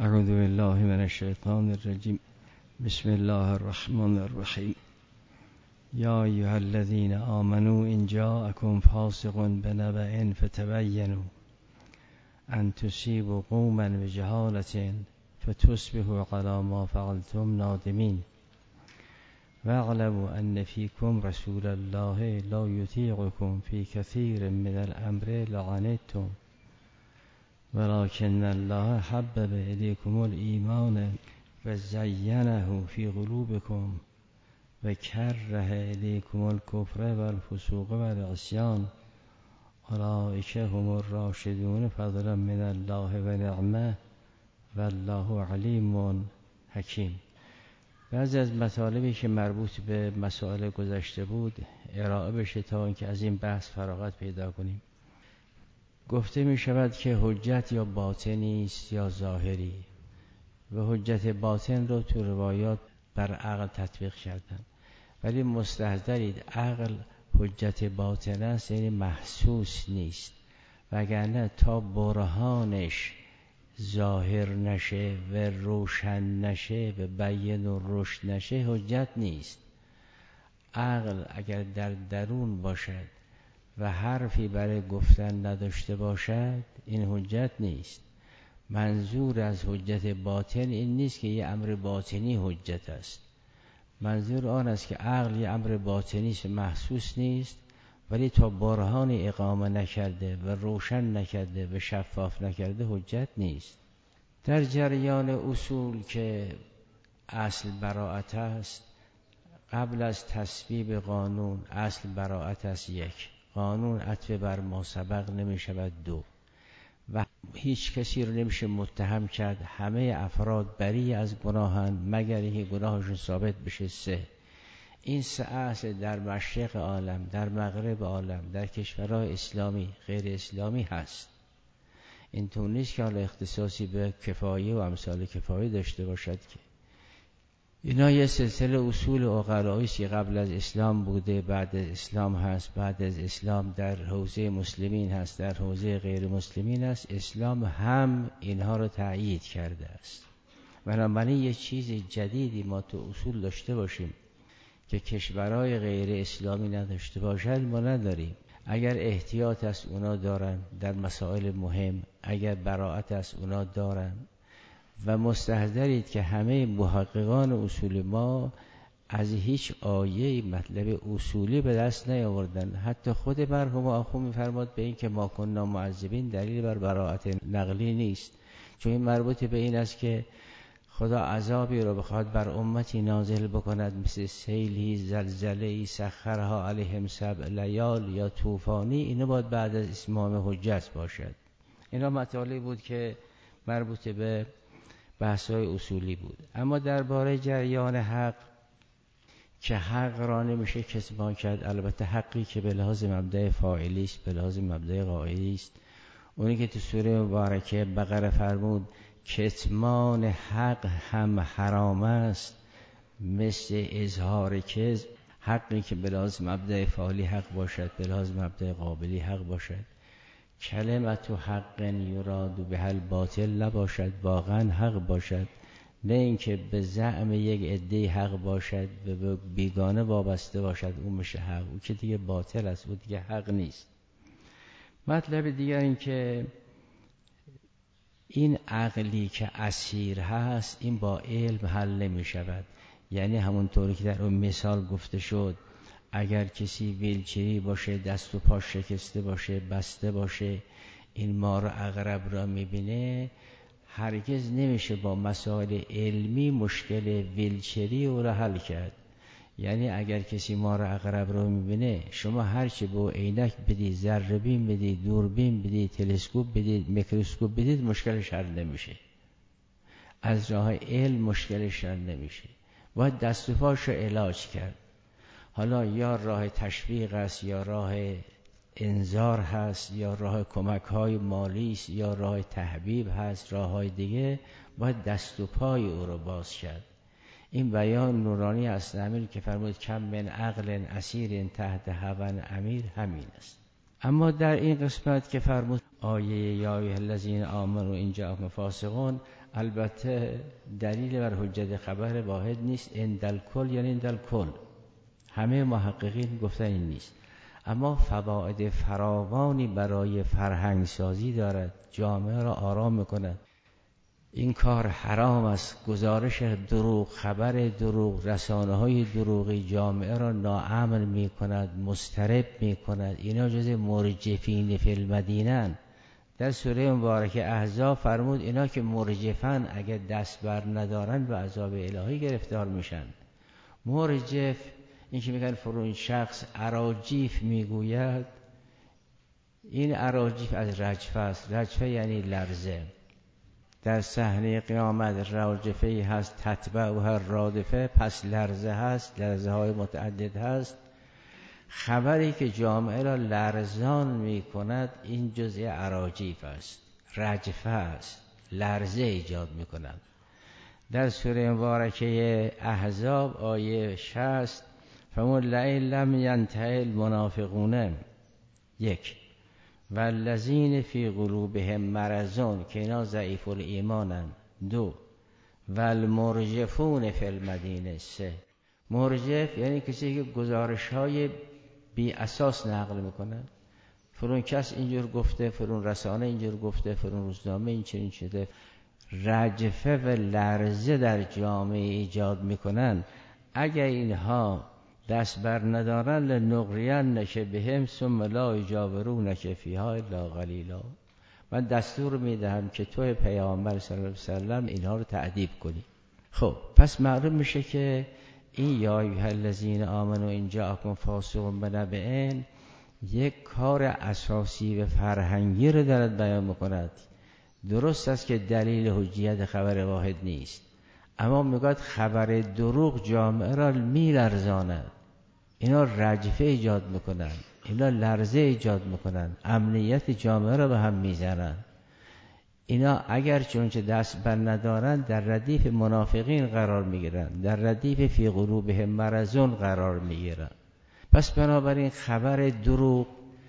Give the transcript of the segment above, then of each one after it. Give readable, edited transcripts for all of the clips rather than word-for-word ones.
اعوذ بالله من الشیطان الرجیم. بسم الله الرحمن الرحیم. یا ایها الذین آمنوا ان جاءکم فاسق بنبأ فتبینوا ان تصیبوا قوما بجهالة فتصبحوا علی ما فعلتم نادمین واعلموا ان فیکم رسول الله لا یطیعکم فی کثیر من الامر لعنتم ولكن الله حبب الیکم الایمان و زینه فی قلوبکم و کره الیکم الکفر و الفسوق و العصیان اولئک هم الراشدون فضلا من الله و نعمه و الله علیم حکیم. بعضی از مطالبی که مربوط به مسائل گذشته بود ارائه بشه تا اینکه از این بحث فراغت پیدا کنیم. گفته می شود که حجت یا باطنی است یا ظاهری، و حجت باطن رو تو روایات بر عقل تطبیق کردن، ولی مستحضرید عقل حجت باطن است، یعنی محسوس نیست، وگرنه تا برهانش ظاهر نشه و روشن نشه و بیان و رشد نشه حجت نیست. عقل اگر در درون باشد و حرفی برای گفتن نداشته باشد این حجت نیست. منظور از حجت باطن این نیست که یه امر باطنی حجت است. منظور آن است که عقل یه امر باطنی است، محسوس نیست، ولی تا برهان اقامه نکرده و روشن نکرده و شفاف نکرده حجت نیست. در جریان اصول که اصل براءت است، قبل از تصویب قانون اصل براءت است یک، قانون عطف بر ما سبق نمی شود دو، و هیچ کسی رو نمیشه متهم کرد، همه افراد بری از گناهند مگر اینکه گناهشون ثابت بشه سه. این سه اصل در مشرق عالم، در مغرب عالم، در کشورهای اسلامی غیر اسلامی هست. این طور نیست که حالا اختصاصی به کفایه و امثال کفایه داشته باشد که اینا یه سلسله اصول عقلایی است که قبل از اسلام بوده، بعد از اسلام هست، بعد از اسلام در حوزه مسلمین هست، در حوزه غیر مسلمین هست. اسلام هم اینها رو تأیید کرده است. بنابراین یه چیز جدیدی ما تو اصول داشته باشیم که کشورهای غیر اسلامی نداشته باشد ما نداریم. اگر احتیاط از اونا دارن در مسائل مهم، اگر براءت از اونا دارن، و مستحضرید که همه محققان اصول ما از هیچ آیه مطلب اصولی به دست نیاوردن. حتی خود مرحوم آخو می‌فرماد به این که ما کننا معذبین دلیل بر براءت نقلی نیست، چون این مربوط به این است که خدا عذابی رو بخواد بر امتی نازل بکند مثل سیلی، زلزله‌ای سخرها علیهم 7 لیال یا طوفانی، اینو باید بعد از اتمام حجت باشد. اینا مطالبی بود که مربوط به بحث‌های اصولی بود. اما درباره جریان حق که حق را نمیشه کتمان کرد، البته حقی که به لحاظ مبدأ فاعلی است، به لحاظ مبدأ قائلی است، اونی که تو سوره مبارکه بقره فرمود کتمان حق هم حرام است مثل اظهار کذب. حقی که به لحاظ مبدأ فاعلی حق باشد، به لحاظ مبدأ قابلی حق باشد، کلمت حق یراد به الباطل نباشد، واقعا حق باشد، نه اینکه به زعم یک عده حق باشد و به بیگانه وابسته باشد اون میشه حق، اون که دیگه باطل است، اون دیگه حق نیست. مطلب دیگر این که این عقلی که اسیر هست این با علم حل نمی شود. یعنی همونطوری که در اون مثال گفته شد، اگر کسی ویلچری باشه، دست و پا شکسته باشه، بسته باشه، این مار عقرب را میبینه، هرگز نمیشه با مسائل علمی مشکل ویلچری او را حل کرد. یعنی اگر کسی مار عقرب را میبینه، شما هرچی با عینک بدید، ذره‌بین بدید، دوربین بدید، تلسکوپ بدید، میکروسکوپ بدید، مشکلش حل نمیشه. از راه علم مشکلش حل نمیشه، باید دست و پاش رو علاج کرد. حالا یا راه تشویق است، یا راه انذار هست، یا راه کمک های مالی است، یا راه تحبیب هست، راه های دیگه، باید دست و پای او رو باز کرد. این بیان نورانی است امیر که فرمود کم من عقل اسیر تحت هوى امیر همین است. اما در این قسمت که فرمود آیه یا ایها الذین آمنوا ان جاءکم فاسقون، البته دلیل بر حجت خبر واحد نیست. اندل کل یعنی اندل کل، همه محققین گفتن این نیست، اما فواید فراوانی برای فرهنگ سازی دارد، جامعه را آرام میکند. این کار حرام است. گزارش دروغ، خبر دروغ، رسانه‌های دروغی جامعه را ناامن میکند، مضطرب میکند. اینا جز مرجفین فی المدینه. در سوره مبارکه احزاب فرمود اینا که مرجفن اگر دست بر ندارن به عذاب الهی گرفتار میشن. مرجف این که میگن فرون شخص اراجیف میگوید، این اراجیف از رجفه است. رجفه یعنی لرزه. در صحنه قیامت راجفه هست، تتبع و هر رادفه، پس لرزه هست، لرزه های متعدد هست. خبری که جامعه را لرزان می کند این جزء اراجیف است، رجفه است، لرزه ایجاد می کند. در سوره مبارکه احزاب آیه 60 فرمود لئن لم ینتهی المنافقون، یک، والذین فی قلوبهم مرض که اینا ضعیف الایمانن، دو، والمرجفون فی المدینه، سه. مرجف یعنی کسی که گزارش‌های بی اساس نقل میکنه. فرون کس اینجور گفته، فرون رسانه اینجور گفته، فرون روزنامه این چنین شده. رجفه و لرزه در جامعه ایجاد میکنن. اگر اینها دست بر ندارن لنغرینک بهم ثم لا یجاورونک فیها الا قلیلا. من دستور میدهم که تو پیامبر صلی الله علیه وسلم اینها رو تأدیب کنی. خب پس معلوم میشه که این یا ایها الذین آمنوا ان جاءکم فاسق بنبأ یک کار اساسی و فرهنگی رو دارد بیان میکند. درست است که دلیل حجیت خبر واحد نیست، اما میگوید خبر دروغ جامعه را میلرزاند. اینا رجفه ایجاد میکنن، اینا لرزه ایجاد میکنن، امنیت جامعه را به هم میزنن. اینا اگر چونچه دست بر ندارن در ردیف منافقین قرار میگیرن، در ردیف فی قلوبهم مرضون قرار میگیرن. پس بنابراین خبر دروغ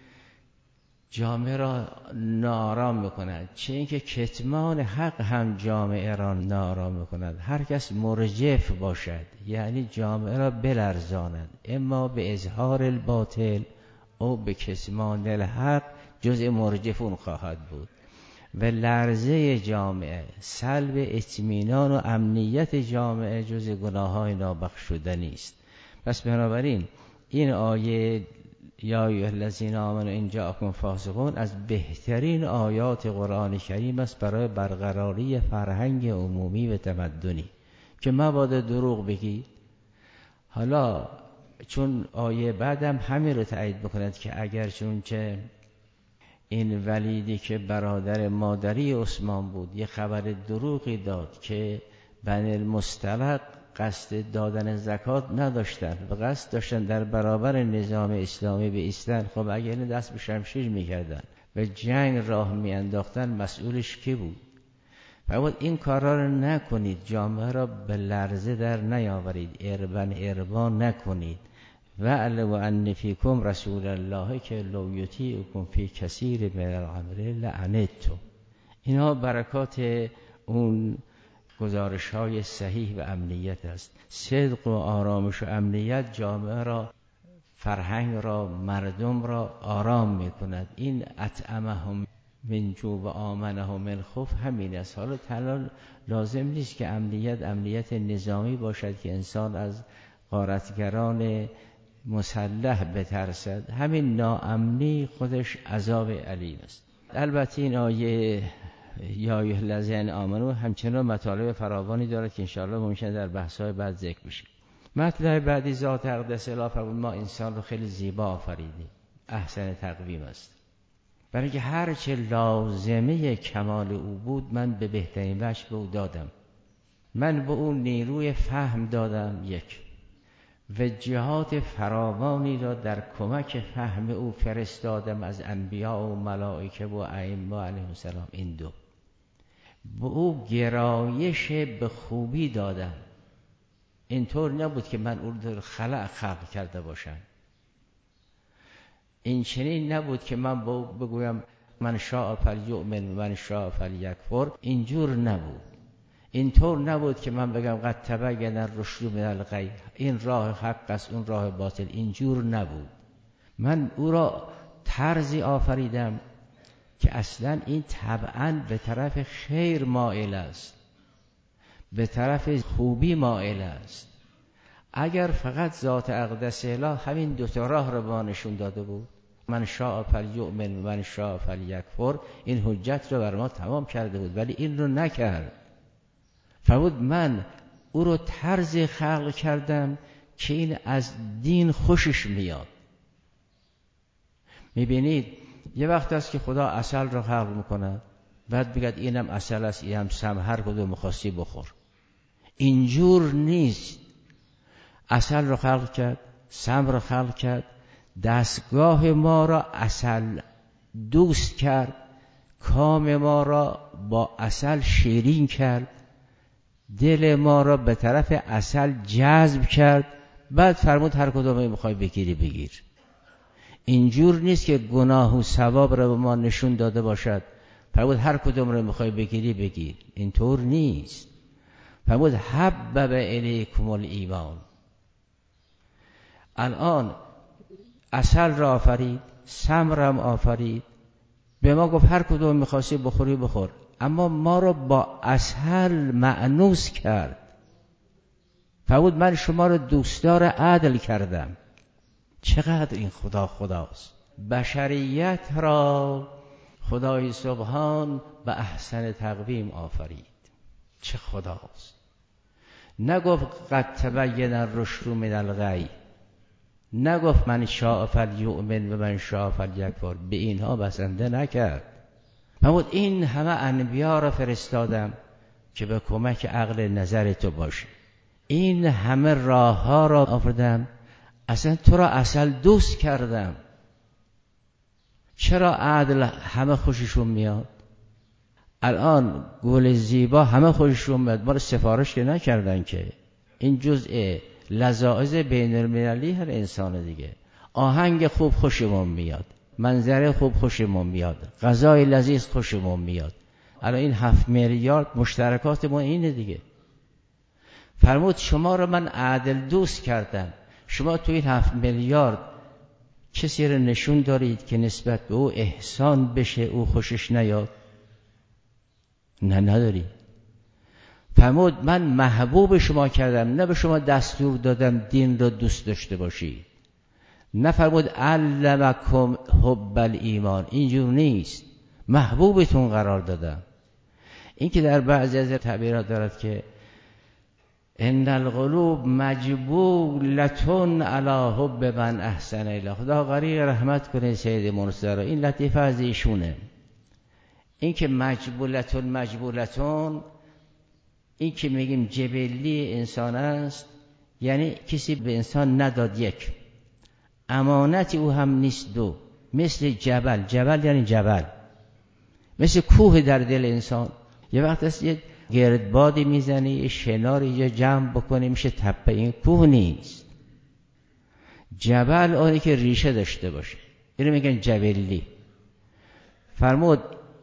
جامعه را ناآرام میکند، چه اینکه کتمان حق هم جامعه را ناآرام میکند. هر کس مرجف باشد یعنی جامعه را بلرزاند، اما به اظهار الباطل او به کتمان الحق، جزء مرجفون خواهد بود. و لرزه جامعه، سلب اطمینان و امنیت جامعه جزء گناههای نابخشودنی است. پس بنابراین این آیه یا ایها الذین آمنوا ان جاءکم فاسقون از بهترین آیات قرآن کریم است برای برقراری فرهنگ عمومی و تمدنی که مبادا دروغ بگید. حالا چون آیه بعدم همین رو تایید بکند که اگر چونچه این ولیدی که برادر مادری عثمان بود یه خبر دروغی داد که بنی المصطلق قصد دادن زکات نداشتن و قصد داشتن در برابر نظام اسلامی بایستن، خب اگر این دست به شمشیر میکردن و جنگ راه میانداختن مسئولش کی بود؟ فرمود این کارا رو نکنید، جامعه را به لرزه در نیاورید، اربا نکنید. وَاعْلَمُوا أَنَّ فِيكُمْ رسول الله که لو یطیعکم فی کثیر من الامر لعنتم. اینها برکات اون گزارش های صحیح و امنیت است. صدق و آرامش و امنیت جامعه را، فرهنگ را، مردم را آرام می کند. این اطعمهم من جوع و آمنهم من خوف همین است. حالا تنها لازم نیست که امنیت نظامی باشد که انسان از غارتگران مسلح بترسد، همین ناامنی خودش عذاب علیم است. البته این آیه یا ایها الذین آمنوا همچنان مطالب فراوانی دارد که انشاءالله ممکنه در بحث‌های بعد ذکر بشه. مطلب بعدی ذات اقدس اله فرمود ما انسان رو خیلی زیبا آفریدیم، احسن تقویم است. برای که هر چه لازمه کمال او بود من به بهترین وجه به او دادم. من به او نیروی فهم دادم، یک، و جهات فراوانی را در کمک فهم او فرستادم از انبیا و ملائکه و ائمه علیهم السلام. این دو، به او گرایش به خوبی دادم. اینطور نبود که من او رو خلق کرده باشم، این چنین نبود که من بگویم من شاء فلیؤمن و من شاء فلیکفر، اینجور نبود. اینطور نبود که من بگم قد تبین الرشد من الغی، این راه حق است اون راه باطل، اینجور نبود. من او را طرزی آفریدم که اصلا این طبعاً به طرف خیر مائل است، به طرف خوبی مائل است. اگر فقط ذات اقدس اله همین دوتا راه را به ما نشون داده بود، من شاء فلیؤمن و من شاء فلیکفر، این حجت رو بر ما تمام کرده بود، ولی این رو نکرد. فرمود من او رو طرزی خلق کردم که این از دین خوشش میاد. میبینید یه وقت است که خدا عسل رو خلق میکنه، بعد بگد اینم عسل است اینم سم، هر کدوم می‌خواستی بخور. اینجور نیست. عسل رو خلق کرد، سم رو خلق کرد، دستگاه ما را عسل دوست کرد، کام ما را با عسل شیرین کرد، دل ما را به طرف عسل جذب کرد. بعد فرمود هر کدوم میخوای بگیری بگیر. اینجور نیست که گناه و ثواب را به ما نشون داده باشد، فرمود هر کدوم را میخوای بگیری بگیر. اینطور نیست. فرمود حبب الیکم الایمان. الان عسل را آفرید، سم را آفرید، به ما گفت هر کدوم میخواستی بخوری بخور، اما ما را با عسل مأنوس کرد. فرمود من شما را دوستدار عدل کردم. چقدر این خدا خداست. بشریت را خدای سبحان به احسن تقویم آفرید. چه خداست. نگفت قد تبین الرشد من الغی، نگفت من شاء فلیؤمن و من شاء فلیکفر، به اینها بسنده نکرد. فرمود این همه انبیا را فرستادم که به کمک عقل نظر تو باشه، این همه راه ها را آفردم، اصلا تو را عسل دوست کردم. چرا عدل همه خوششون میاد؟ الان گل زیبا همه خوششون میاد، ما رو سفارش که نکردن که. این جزء لذاذ بین المللی هر انسان دیگه. آهنگ خوب خوشمون میاد، منظره خوب خوشمون میاد، غذای لذیذ خوشمون میاد. الان این 7 میلیارد مشترکات ما اینه دیگه. فرمود شما رو من عدل دوست کردم. شما تو این 7 میلیارد کسی رو نشون دارید که نسبت به او احسان بشه، او خوشش نیاد؟ نه نداری. فرمود من محبوب شما کردم، نه به شما دستور دادم دین را دوست داشته باشید. نه فرمود علمکم حب الایمان، اینجور نیست. محبوبتون قرار دادم. این که در بعضی از تعبیرات دارد که ان القلوب مجبولتون علی حب من احسن الیها. خدا غریق رحمت کنه سید مرتضی را، این لطیفه از ایشونه. این که مجبولتون این که میگیم جبلی انسان است، یعنی کسی به انسان نداد یک، امانتی او هم نیست دو. مثل جبل یعنی جبل، مثل کوه در دل انسان. یه وقت است یه گردبادی میزنی، یه شناری یا جمع بکنی میشه تپه. این کوه نیست. جبل آنی که ریشه داشته باشه، اینو میگن جبلی. فرمود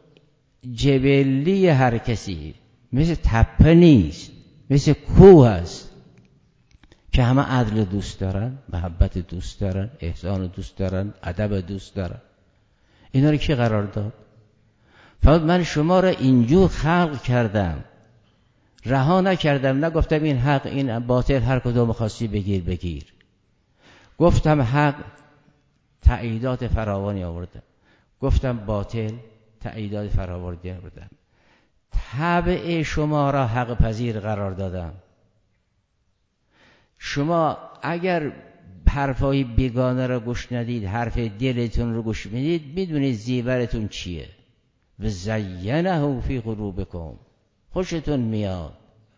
جبلی هر کسی مثل تپه نیست، مثل کوه است که همه عدل دوست دارن، محبت دوست دارن، احسان دوست دارن، ادب دوست دارن. اینا رو کی قرار داد؟ فرمود من شما را اینجور خلق کردم، رها نکردم. نگفتم این حق این باطل، هر کدوم خواستی بگیر. گفتم حق، تأییدات فراوانی آوردم. گفتم باطل، تأییدات فراوانی آوردم. تبع شما را حق پذیر قرار دادم. شما اگر حرفای بیگانه را گوش ندید، حرف دلتون رو گوش میدید، میدونید زیورتون چیه. و زینه فی قلوبکم، خوشتون میاد.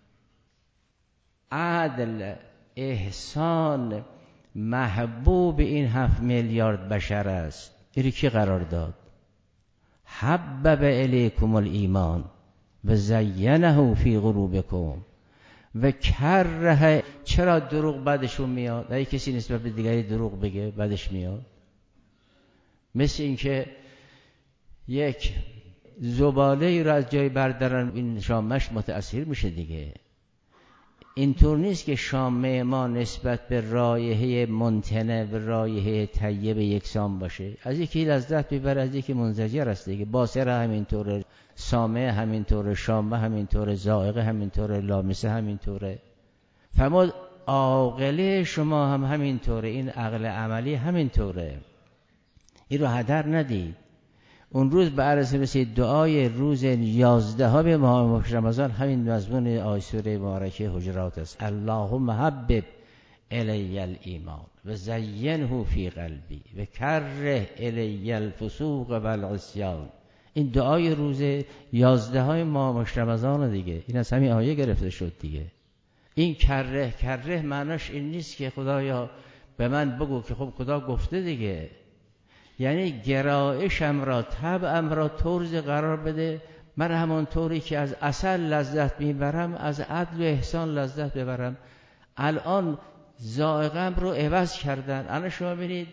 عدل، احسان، محبوب این 7 میلیارد بشر است. این کی قرار داد؟ حبب الیکم الایمان و زینه فی قلوبکم و کره. چرا دروغ بدشون میاد؟ اگه کسی نسبت به دیگری دروغ بگه بدش میاد. مثل این که یک زباله ای را از جای بردارن این شامش متأثر میشه دیگه. اینطور نیست که شامه ما نسبت به رایحه منتنه و رایحه طیب یکسان باشه. از یکی لذت میبره، از یکی منزجر است دیگه. باصره همینطوره، سامعه همینطوره، شامه همینطوره، ذائقه همینطوره، لامسه همینطوره. فرمود عاقله شما هم همینطوره، این عقل عملی همینطوره. این رو هدر ندید. اون روز به عرض رسید دعای روز 11 به ماه رمضان همین مضمون آیه سوره مبارکه حجرات است. اللهم حبب الی الایمان و زینه فی قلبی و کره الی الفسوق و العصیان. این دعای روز 11 ماه رمضان دیگه، این از همین آیه گرفته شد دیگه. این کره معناش این نیست که خدایا به من بگو که خب خدا گفته دیگه، یعنی گرایشم را طبعم را طرز قرار بده من همون طوری که از عسل لذت میبرم از عدل و احسان لذت ببرم. الان ذائقه‌ام رو عوض کردن. الان شما ببینید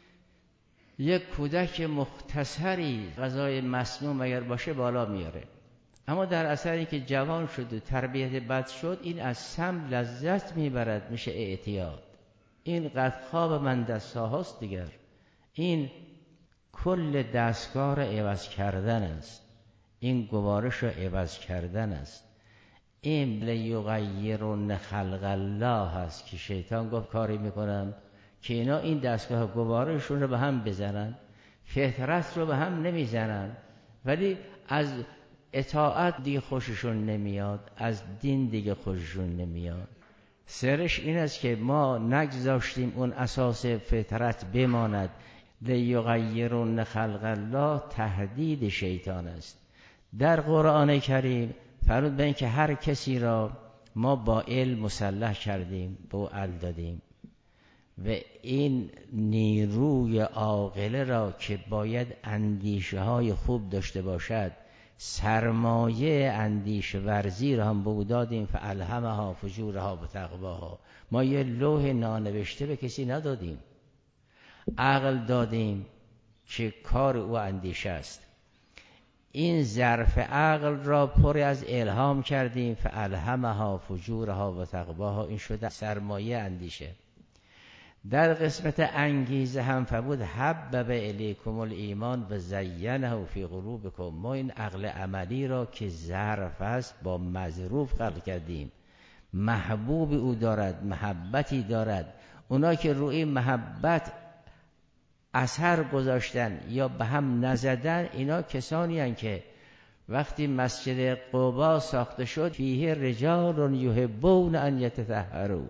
یک کودک مختصری غذای مسموم اگر باشه بالا میاره، اما در اثری که جوان شد و تربیت بد شد این از سم لذت میبرد، میشه اعتیاد. این قد خواب من دستهاست دیگر. این کل دستگاه را عوض کردن است، این گوارش را عوض کردن است. این لیغیرن خلق الله است که شیطان گفت کاری میکنن که اینا این دستگاه گوارشون رو به هم بزنن، فطرت رو به هم نمیزنن، ولی از اطاعت دیگه خوششون نمیاد، از دین دیگه خوششون نمیاد. سرش این است که ما نگذاشتیم اون اساس فطرت بماند. لیغیرن خلق الله تهدید شیطان است. در قرآن کریم فرمود به این که هر کسی را ما با علم مسلح کردیم، با علم دادیم و این نیروی عاقله را که باید اندیشه های خوب داشته باشد، سرمایه اندیشه ورزی را هم به او دادیم. فالهمها فجورها و تقواها. ما یه لوح نانوشته به کسی ندادیم، عقل دادیم که کار او اندیشه است. این ظرف عقل را پر از الهام کردیم. فالهمها فجورها و تقواها. این شده سرمایه اندیشه. در قسمت انگیزه هم فرمود حبب الیکم الایمان و زینه فی قلوبکم. ما این عقل عملی را که ظرف است با مظروف خلق کردیم، محبوب او دارد، محبتی دارد. اونا که روی محبت اثر گذاشتن یا به هم نزدن، اینا کسانی هستند که وقتی مسجد قبا ساخته شد فیه رجال یحبون ان یتطهروا،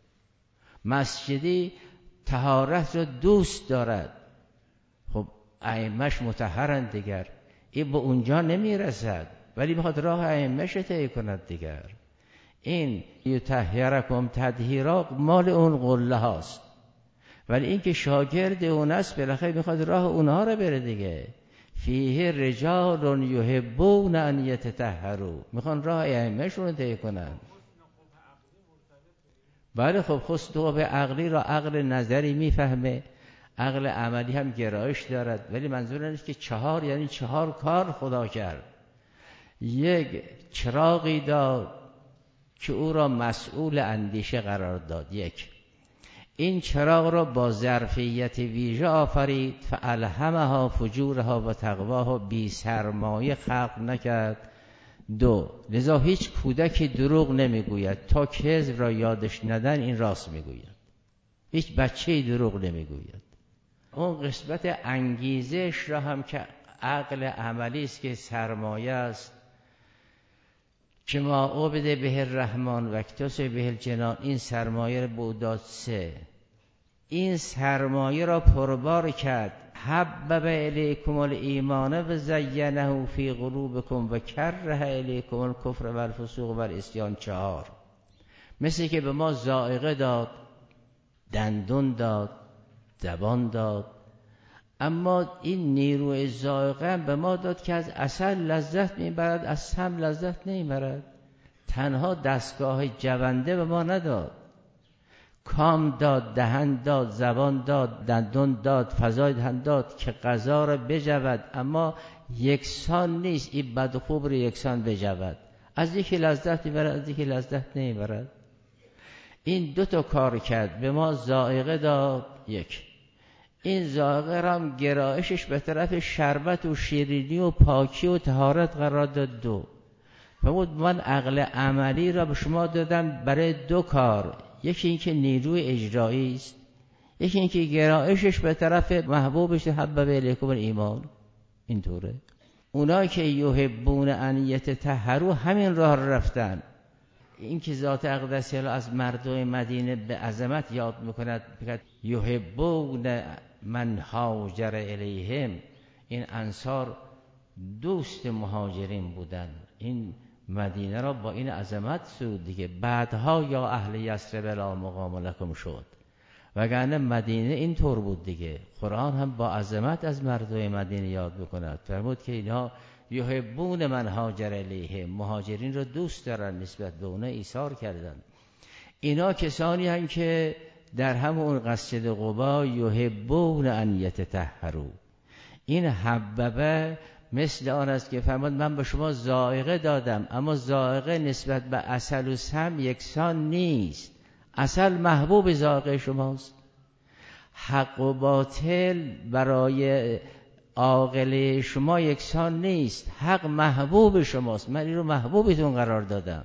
مسجدی طهارت را دوست دارد. خب ائمه‌اش مطهرند دیگر، این به اونجا نمیرسد ولی میخواد راه ائمه‌اش طی کند دیگر. این یطهرکم تطهیرا مال اون قله هاست، ولی این که شاگرد اون است بالاخره میخواد راه اونها رو بره دیگه. فیه رجال یحبون ان یتطهروا، میخوان راه ائمه‌شون رو طی کنن. بله خب خود به عقلی را عقل نظری میفهمه، عقل عملی هم گرایش دارد، ولی منظور اینه که 4 یعنی 4 کار خدا کرد. یک چراغی داد که او را مسئول اندیشه قرار داد. یک این چراغ را با ظرفیت ویژه آفرید. فالهمها فجورها و تقواها. بی سرمایه خلق نکرد. 2 لذا هیچ کودکی دروغ نمیگوید، تا کذب را یادش ندن این راست میگوید. هیچ بچه‌ای دروغ نمیگوید. اون قسمت انگیزش را هم که عقل عملی است که سرمایه است، که ما عبد به الرحمن و اکتسب به الجنان، این سرمایه را بوداد 3. این سرمایه را پربار کرد. حبب الیکم الایمان و زینه فی قلوبکم و کره الیکم الکفر و الفسوق و العصیان. 4 مثل که به ما ذائقه داد، دندون داد، زبان داد، اما این نیروی ذائقه به ما داد که از عسل لذت میبرد، از سم لذت نمیبرد. تنها دستگاه جونده به ما نداد. کام داد، دهن داد، زبان داد، دندان داد، فضای دهن داد که غذا را بجود، اما یکسان نیست. این بد و خوب را یکسان بجود، از یکی لذت میبرد، از یکی لذت نمیبرد. این دو تا کار کرد، به ما ذائقه داد. یک، این ذائقه را هم گرایشش به طرف شربت و شیرینی و پاکی و طهارت قرار داد. دو، فرمود من عقل عملی را به شما دادم برای دو کار، یکی اینکه نیروی اجرایی است، یکی اینکه گرایشش به طرف محبوبش حبب الیکم الایمان. اینطوره. اونایی که یحبون ان یتطهروا همین راه رفتن. این که ذات اقدس از مردم مدینه به عظمت یاد میکند، میگه یحبون من هاجر الیهم. این انصار دوست مهاجرین بودن، این مدینه را با این عظمت سود دیگه. بعدها یا اهل یثرب لا مقام لکم شد، وگرنه مدینه اینطور بود دیگه. قرآن هم با عظمت از مردم مدینه یاد میکند، فرمود که اینها یحبون من هاجر الیهم، مهاجرین را دوست دارن، نسبت به اونها ایثار کردن. اینا کسانی هم که در همون مسجد قبا یحبون ان یتطهروا. این حببه مثل آن است که فرمود من به شما ذائقه دادم، اما ذائقه نسبت به عسل و سم یکسان نیست. عسل محبوب ذائقه شماست، حق و باطل برای عاقل شما یکسان نیست. حق محبوب شماست، من این رو محبوبتون قرار دادم.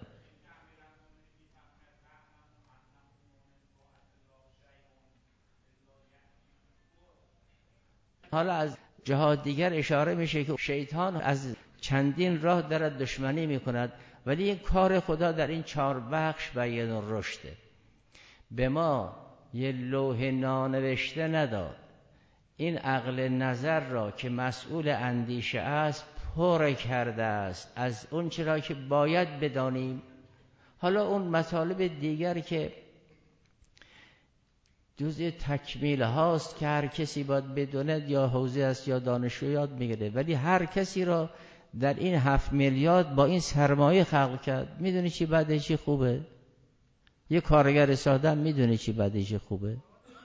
حالا از جهات دیگر اشاره میشه که شیطان از چندین راه دارد دشمنی میکند، ولی این کار خدا در این 4 بخش بیان الرشده. به ما یه لوح نانوشته نداد، این عقل نظر را که مسئول اندیشه است پر کرده است از اون چرا که باید بدانیم. حالا اون مطالب دیگر که جزء تکمیل هاست که هر کسی باید بداند، یا حوزه است یا دانشجو یاد میگیره، ولی هر کسی را در این 7 میلیارد با این سرمایه خلق کرد. میدونی چی بده چی خوبه؟ یه کارگر ساده میدونی چی بده چی خوبه؟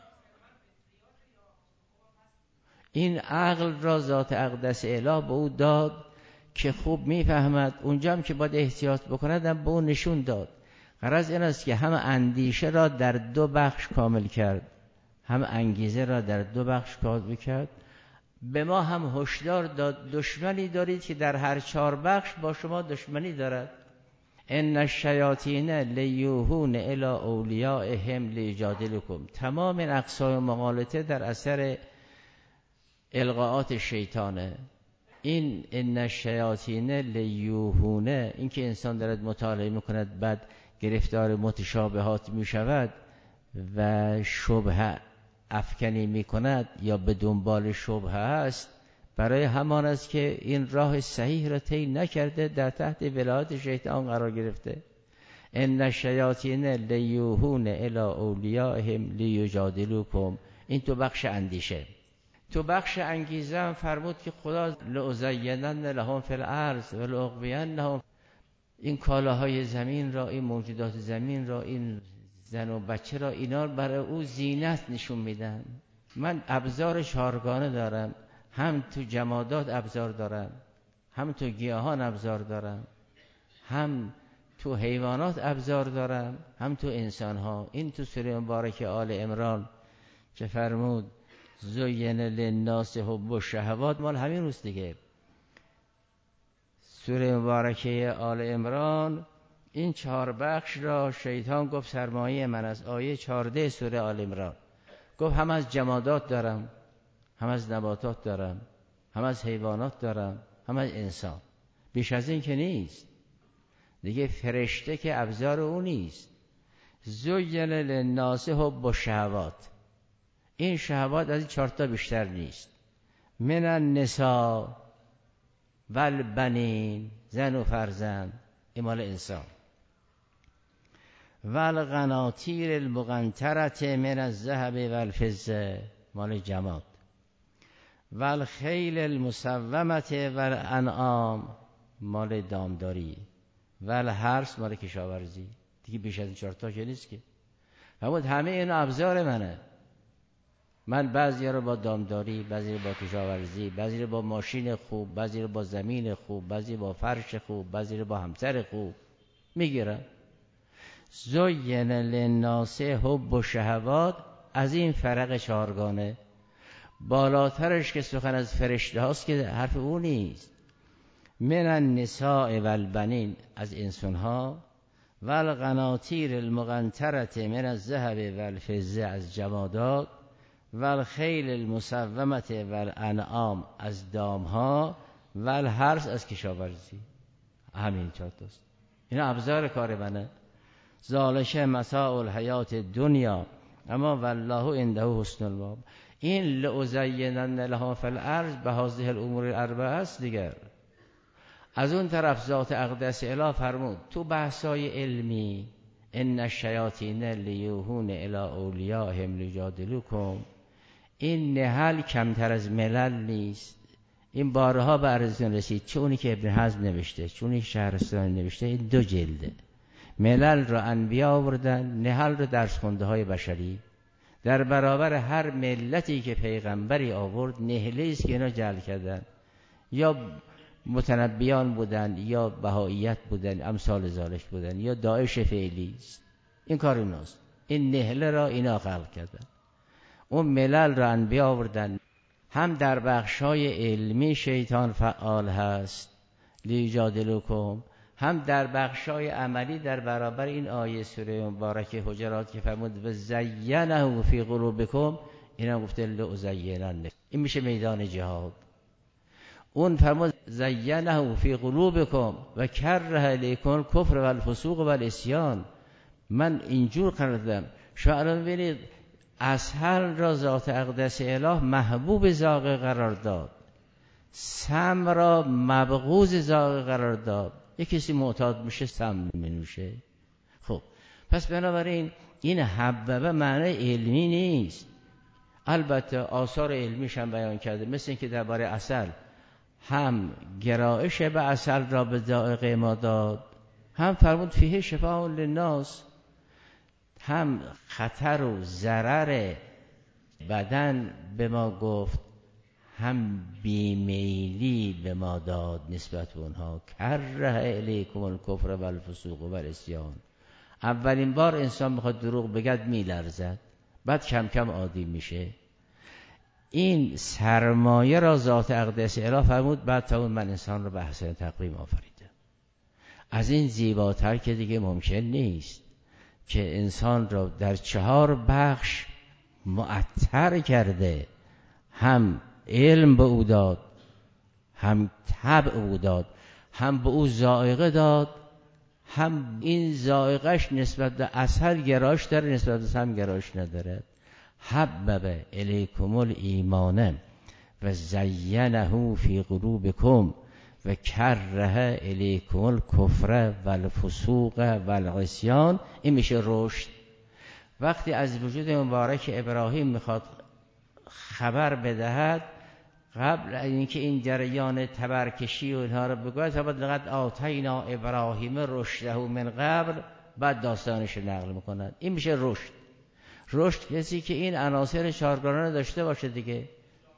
این عقل را ذات اقدس اله به او داد که خوب میفهمد، اونجا هم که باید احتیاط بکند به او نشون داد. غرض این است که هم اندیشه را در 2 بخش کامل کرد، هم انگیزه را در 2 بخش کامل کرد. به ما هم هشدار داد دشمنی دارید که در هر 4 بخش با شما دشمنی دارد. ان الشیاطین لیوحون الی اولیائهم لیجادلکم. تمام این اقسام مغالطه در اثر القاءات شیطانه. این ان الشیاطین لیوحون، این که انسان دارد مطالعه میکند بعد گرفتار متشابهات میشود و شبهه افکنی میکند یا به دنبال شبهه است، برای همان است که این راه صحیح را طی نکرده، در تحت ولایت شیطان قرار گرفته. ان الشیاطین لیوحون الی اولیائهم لیجادلوکم. این 2 بخش اندیشه. 2 بخش انگیزه هم فرمود که خدا لأزینن لهم فی الارض ولأغوینهم. این کالاهای زمین را، این موجودات زمین را، این زن و بچه را، اینا برای او زینت نشون میدن. من ابزار 4گانه دارم، هم تو جمادات ابزار دارم، هم تو گیاهان ابزار دارم، هم تو حیوانات ابزار دارم، هم تو انسان ها. این تو سوره مبارکه آل عمران که فرمود زین للناس حب الشهوات، مال همین روز دیگه. سوره مبارکه آل عمران این 4 بخش را شیطان گفت سرمایه من از آیه 14 سوره آل عمران. گفت هم از جمادات دارم، هم از نباتات دارم، هم از حیوانات دارم، هم از انسان. بیش از این که نیست دیگه. فرشته که ابزار او نیست. زین للناس حب الشهوات، این شهوات از این 4 تا بیشتر نیست. من النساء والبنین، زن و فرزند، این مال انسان. والقناطیر المقنطره من الذهب والفضه، مال جماد. والخیل المسومه والانعام، مال دامداری. والحرث، مال کشاورزی. دیگه بیش از این 4 تا که نیست که. فرمود همه این ابزار منه. من بعضی رو با دامداری، بعضی رو با کشاورزی، بعضی رو با ماشین خوب، بعضی رو با زمین خوب، بعضی با فرش خوب، بعضی رو با همسر خوب میگیرم. زین للناس حب و شهوات، از این فرق چهارگانه بالاترش که سخن از فرشته هاست که حرف او نیست. من النساء والبنین، از انسان ها، والقناطیر المقنطره من الذهب والفضه، از جمادات، والخیل المسومه والانعام، از دام ها، والحرث، از کشاورزی. همین چهار تاست. این ابزار کار منه. ذالک متاع الحیات دنیا اما والله عنده حسن المآب. این لأزینن لها فی الارض به هذه الامور الاربعه است دیگر. از اون طرف ذات اقدس اله فرمود تو بحثای علمی ان الشیاطین لیوحون الی اولیاءهم لیجادلوکم، این نهل کمتر از ملل نیست. این بارها به عرضتون رسید، چه اونی که ابن حزم نوشته چه اونی که شهرستانی نوشته، این دو جلده. ملل رو انبیا آوردن، نهل رو درس خونده های بشری. در برابر هر ملتی که پیغمبری آورد نهله است که اینا جعل کردن، یا متنبیان بودن یا بهاییت بودن امثال ذالک بودن یا داعش فعلی است. این کار ایناست. این نهله را اینا خلق کردن. اون ملل را انبیا آوردن. هم در بخشای علمی شیطان فعال هست لیجادلوکم، هم در بخشای عملی در برابر این آیه سوره مبارکه حجرات که فرمود و زینه فی قلوبکم، اینا گفته لأزینن، این میشه میدان جهاد. اون فرمود زینه فی قلوبکم و کره الیکم الکفر و الفسوق و العصیان. من اینجور قرار دادم. شما الان ببینید اسهل را ذات اقدس اله محبوب ذائقه قرار داد، سم را مبغوض ذائقه قرار داد. یک کسی معتاد میشه سم نمی‌نوشه. خب پس بنابراین این حببه معنی علمی نیست. البته آثار علمیش هم بیان کرده، مثل اینکه درباره عسل هم گرایش به عسل را به ذائقه ما داد، هم فرمود فیه شفاء للناس، هم خطر و ضرر بدن به ما گفت، هم بیمیلی به ما داد نسبت به اونها. کره الیکم الکفر و الفسوق و العصیان. اولین بار انسان میخواد دروغ بگد میلرزد، بعد کم کم عادی میشه. این سرمایه را ذات اقدس اله فرمود بعد تا من انسان را به احسن تقویم آفریدم. از این زیباتر که دیگه ممکن نیست که انسان را در 4 بخش معطر کرده. هم علم به او داد، هم طبع او داد، هم به او ذائقه داد، هم این ذائقهش نسبت به عسل گرایش داره نسبت به سم گرایش نداره. حبب الیکم الایمان و زینه فی قلوبکم و کره الیکم الکفر و الفسوق و العصیان. این میشه رشد. وقتی از وجود مبارک ابراهیم میخواد خبر بدهد، قبل اینکه این جریان تبرکشی و اینها رو بگوید فرمود لقد آتینا ابراهیم رشده من قبل، بعد داستانش رو نقل میکنند. این میشه رشد. رشد کسی که این عناصر 4گانه داشته باشه دیگه.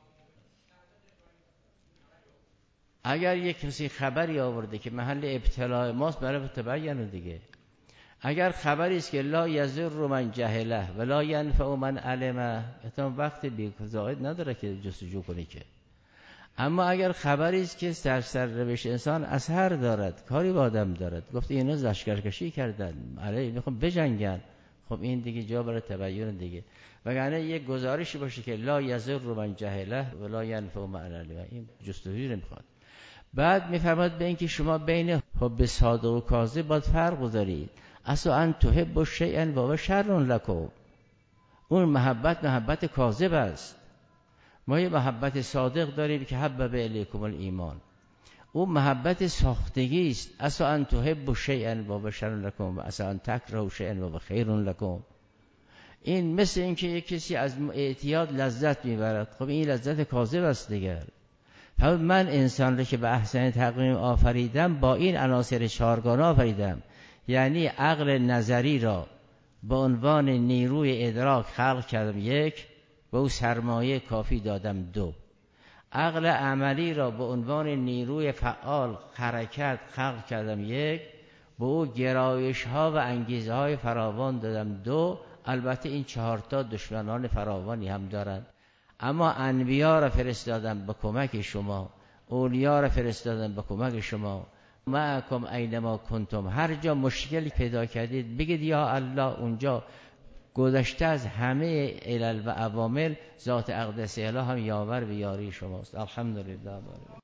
اگر یک کسی خبری آورده که محل ابتلاع ماست برای تبین دیگه. اگر خبری است که لا یضر من جهله ولا ینفع من علمه، احتمال وقت بی‌زائد نداره که جستجو کنی که. اما اگر خبری است که سر روش انسان اثر دارد، کاری با آدم دارد، گفت اینا لشکرکشی کردن علیه میخوام بجنگن، خب این دیگه جا برای تبین دیگه. وگرنه یک گزارشی باشه که لا یضر من جهله ولا ینفع من علمه، این جستجو نمیخواد. بعد میفرماد به اینکه شما بین حب صادق و کاذب باید فرق گذارید. اصلا ان تحب شیئا و هو شر لکم. اون محبت کاذب است. ما یه محبت صادق داریم که حبب الیکم الایمان، اون محبت ساختگی است. اصلا ان تحب شیئا و هو شر لکم و اصلا ان تکرهوا شیئا و هو خیر لکم. این مثل اینکه یک کسی از اعتیاد لذت میبرد، خب این لذت کاذب است دیگر. من انسان رو که به احسن تقویم آفریدم با این عناصر 4گانه آفریدم، یعنی عقل نظری را به عنوان نیروی ادراک خلق کردم 1، به او سرمایه کافی دادم 2. عقل عملی را به عنوان نیروی فعال حرکت خلق کردم 1، به او گرایش ها و انگیزه های فراوان دادم 2. البته این 4 تا دشمنان فراوانی هم دارند، اما انبیا را فرستادم به کمک شما، اولیا را فرستادم به کمک شما. معکم اینما کنتم، هر جا مشکلی پیدا کردید بگید یا الله. اونجا گذشته از همه علل و عوامل ذات اقدس الهی هم یاور و یاری شماست. الحمدلله.